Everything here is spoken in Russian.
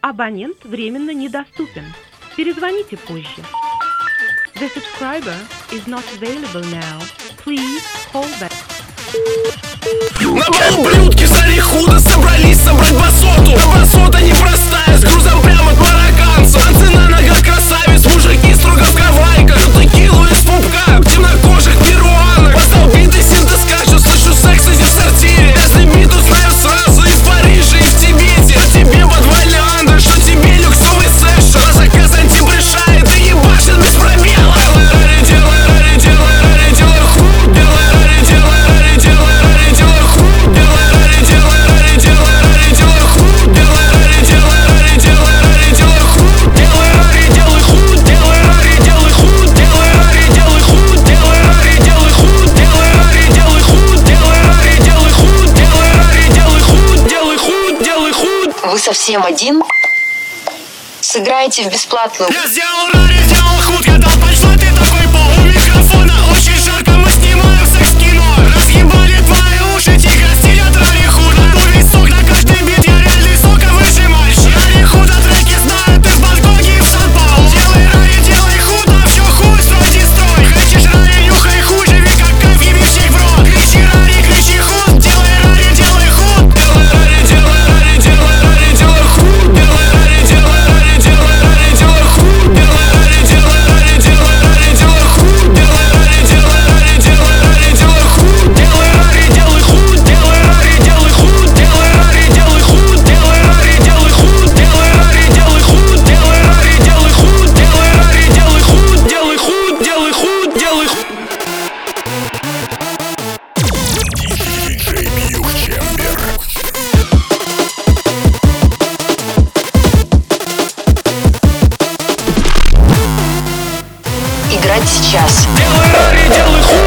Абонент временно недоступен. Перезвоните позже. The subscriber is not available now. Please call back. На балу блюдки стали худо, собрались собрать басоту. А басота непростая, с грузом прямо от марокканцев. Танцы на ногах красавиц, мужики строго в гавайках. Пьют текилу из пупка в темнокожих перуанах. По столбитой синты скачут, слышу секс в сортире. Если бит узнаю сразу из Парижа и в Тибете. Что тебе подвальный андер, что тебе люксовый сэшн. По заказ антибрешает и ебашит без пробела. Делай рари, делай рари, делай хуй. Делай рари, делай рари, делай рари, делай хуй. Делай рари, делай рари, делай рари, делай хуй. Делай рари, делай рари, делай рари, делай хуй. Делай рари, делай хуй. Делай рари, делай хуй. Делай рари, делай хуй. Делай рари, делай хуй. Делай рари, делай хуй. Делай рари, делай хуй. Делай рари, делай хуй. Делай хуй, делай хуй. Вы совсем один? Сыграйте в бесплатную. Я сделал рари, сделал худ, когда пошла ты такой пол. У микрофона очень жарко, мы снимаем секс-кино. Разъебали твои уши, тихо стелят рари худ. Весь сок на каждый бит, я реальный соковыжимальщик. Рари худа треки знают из Бангкоки в Сан-Паулу. Делай рари, делай худ, а все хуй, строй, дестрой. Хочешь рари, нюхай хуй, живи как кайф, ебищик в рот. Кричи рари, кричи худ, делай рари, делай худ. Делай рари, делай рари, делай рари, делай худ. Делай рари, делай рари, делай рари, делай худ. Делай рари, делай рари, делай рари, делай худ. Делай рари, делай рари, делай рари, делай худ. Делай рари, делай худ. Делай рари, делай худ. Делай рари, делай худ. Делай рари, делай худ. Делай рари, делай худ. Делай рари, делай худ. Делай рари, делай худ. Делай худ, делай худ, делай худ. Играть сейчас. Делай рари, делай худ.